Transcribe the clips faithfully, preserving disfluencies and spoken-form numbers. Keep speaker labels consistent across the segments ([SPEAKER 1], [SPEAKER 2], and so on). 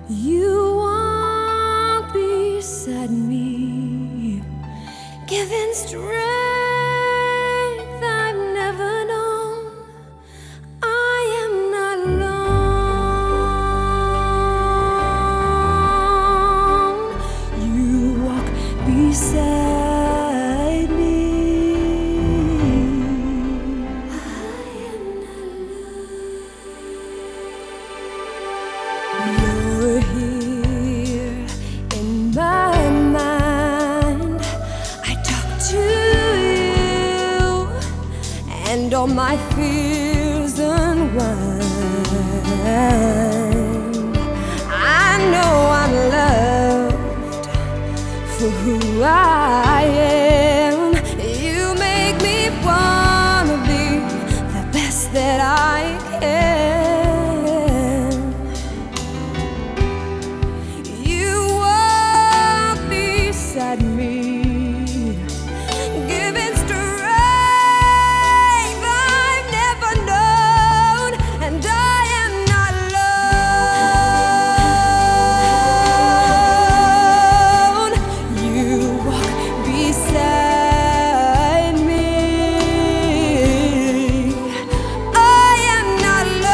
[SPEAKER 1] You walk beside me, giving strength I've never known. I am not alone. You walk beside me. I am not alone. You're here in my mind. I talk to you, and all my fears unwind. I know I'm loved for who I am. You make me wanna be the best that I can. You walk beside me, giving strength I've never known, and I am not alone. You walk beside me. I am not alone.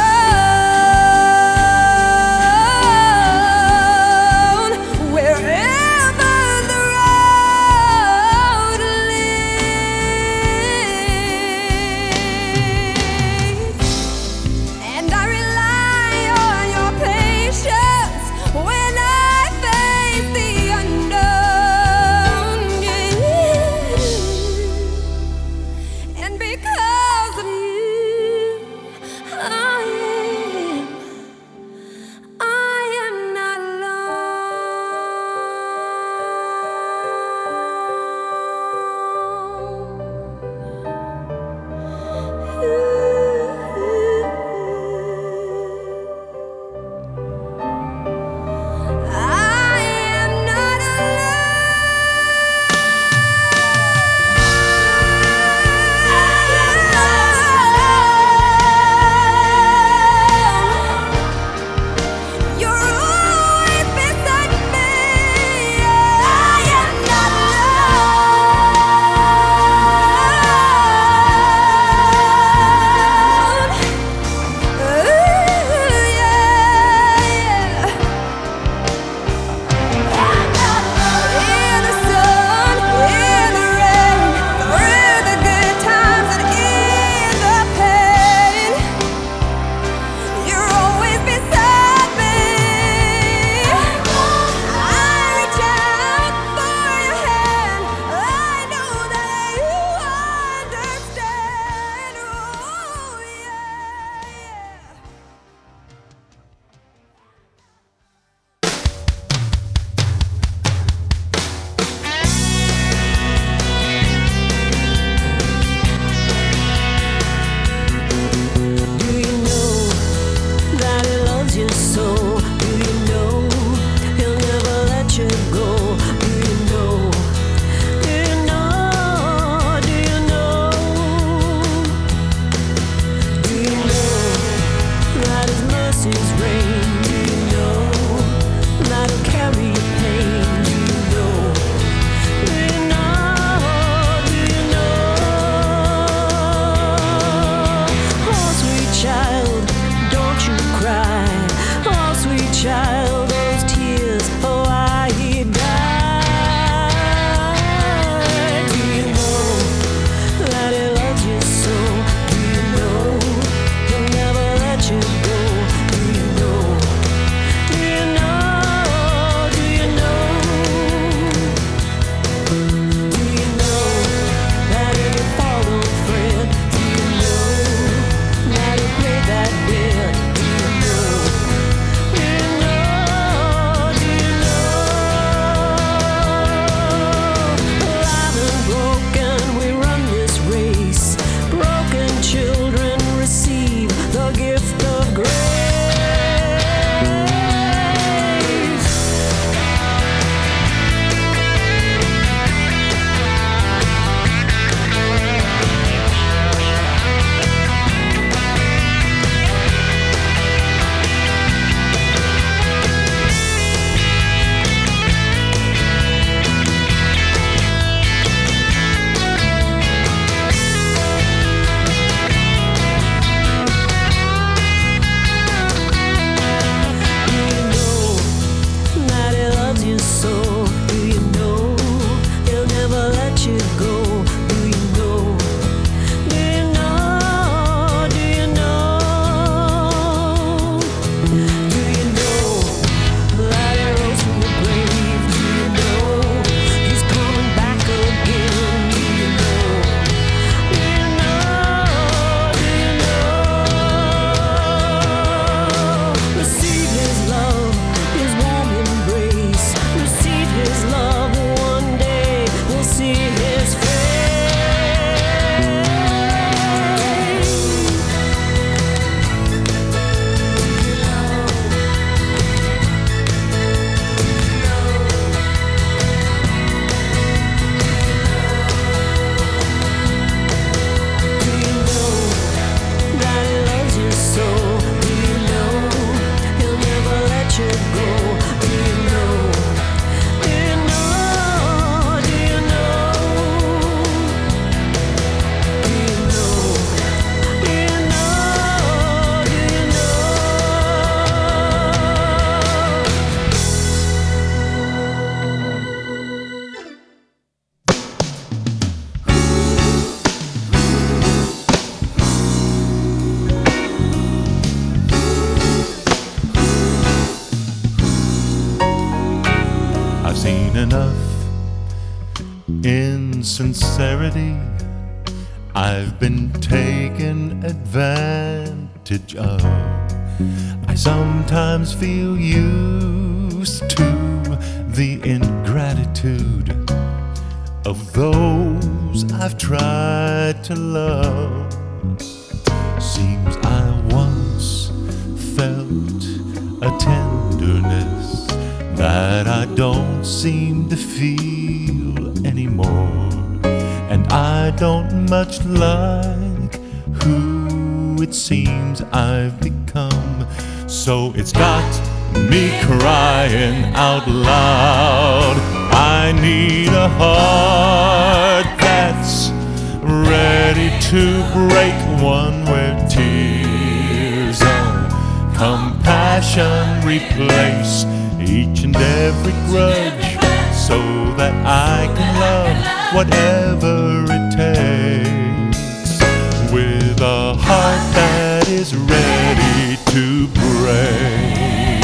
[SPEAKER 2] sincerity I've been taken advantage of. I sometimes feel used to the ingratitude of those I've tried to love. Seems I once felt a tenderness that I don't seem to feel anymore. And I don't much like who it seems I've become. So it's got me crying out loud. I need a heart that's ready to break, one where tears of compassion replace each and every grudge, so that I can love whatever it takes, with a heart that is ready to break.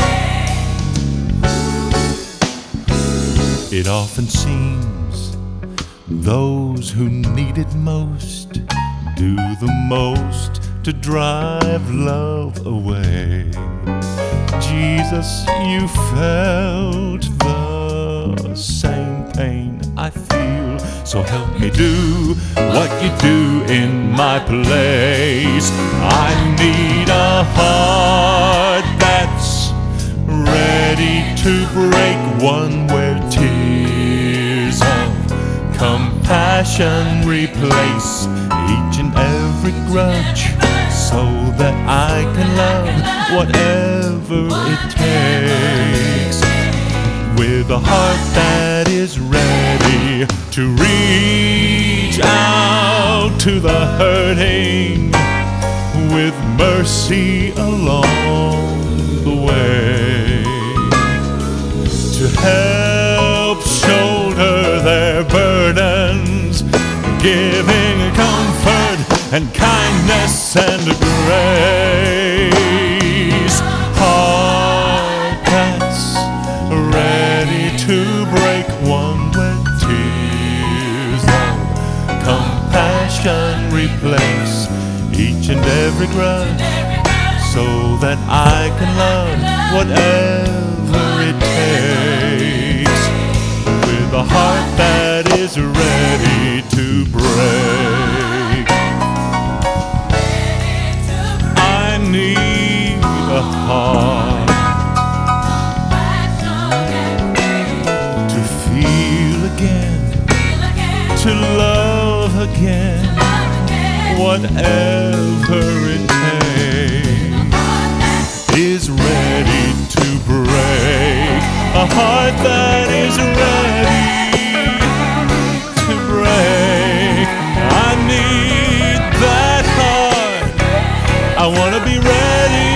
[SPEAKER 2] It often seems those who need it most do the most to drive love away. Jesus, you felt the same pain I feel, so help me do what you do in my place. I need a heart that's ready to break, one where tears of compassion replace each and every grudge, so that I can love whatever it takes, with a heart that is ready to reach out to the hurting, with mercy along the way, to help shoulder their burdens, giving comfort and kindness and grace. Heart that's ready to break, one where tears of compassion replace each and every grudge, so that I can love whatever it takes, with a heart that is ready to break. I need a heart to feel again, to love again, whatever it takes, is ready to break. A heart that is ready to break. I need that heart. I want to be ready.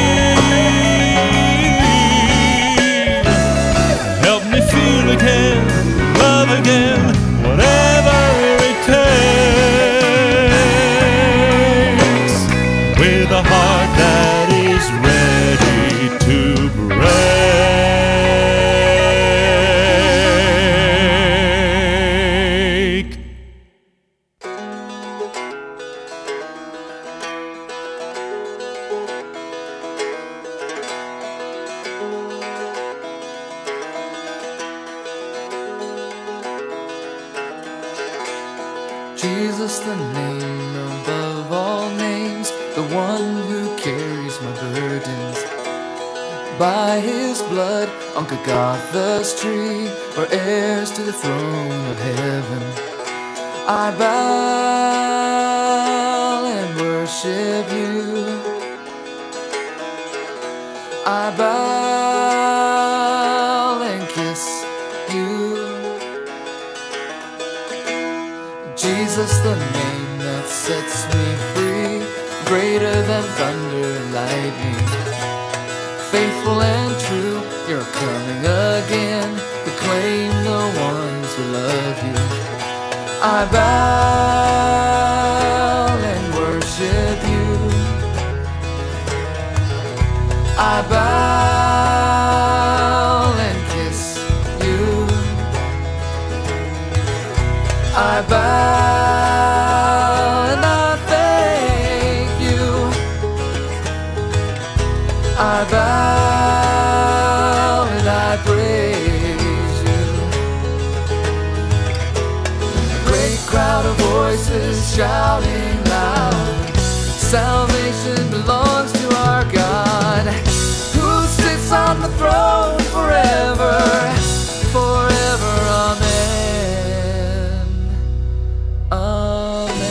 [SPEAKER 2] Help me feel again, love again, whatever it takes, with a heart that is ready to break.
[SPEAKER 3] Jesus, the name above all names, the one who carries my burdens. By his blood on Golgotha's tree, we're heirs to the throne of heaven. I bow and worship you. I bow and kiss you. Jesus, the name that sets me free, greater than thunder and lightning. Faithful and true, you're coming again to claim the ones who love you. I bow and worship you. I bow and kiss you. I I bow and I praise you. A great crowd of voices shouting loud, salvation belongs to our God, who sits on the throne forever, forever. Amen. Amen.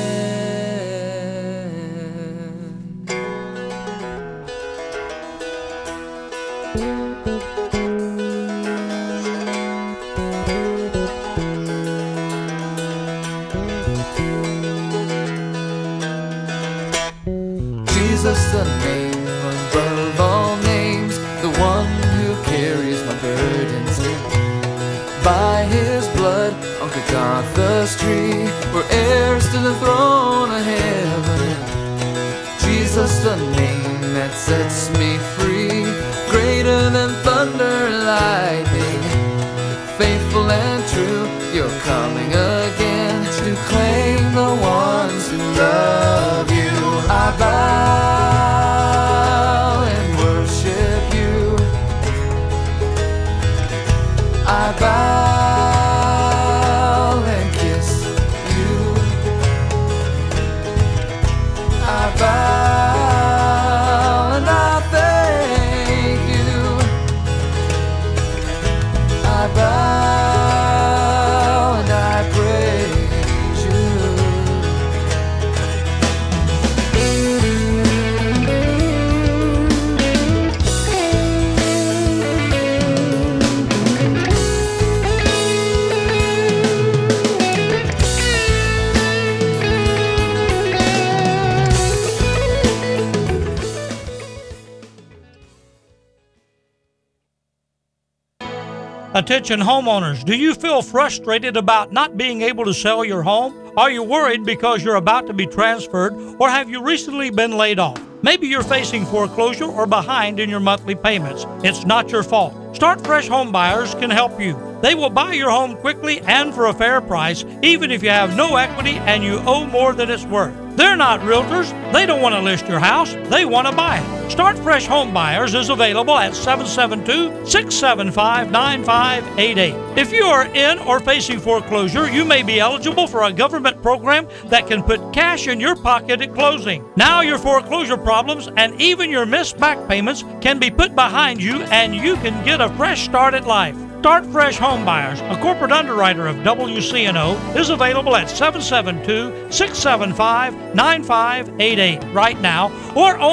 [SPEAKER 3] Jesus, the name above all names, the one who carries my burdens. By his blood on Golgotha's tree, we're heirs to the throne of heaven. Jesus, the name that sets me free, greater than thunder and lightning. Faithful and true, you're coming again to claim the ones who love you. I bow and worship you. I bow and kiss you. I bow and I thank you. I bow and I praise you.
[SPEAKER 4] Attention homeowners, do you feel frustrated about not being able to sell your home? Are you worried because you're about to be transferred, or have you recently been laid off? Maybe you're facing foreclosure or behind in your monthly payments. It's not your fault. Start Fresh Home Buyers can help you. They will buy your home quickly and for a fair price, even if you have no equity and you owe more than it's worth. They're not realtors. They don't want to list your house. They want to buy it. Start Fresh Home Buyers is available at seven seven two, six seven five, nine five eight eight. If you are in or facing foreclosure, you may be eligible for a government program that can put cash in your pocket at closing. Now your foreclosure problems and even your missed back payments can be put behind you, and you can get a fresh start at life. Start Fresh Home Buyers, a corporate underwriter of W C N O, is available at seven seven two, six seven five, nine five eight eight right now, or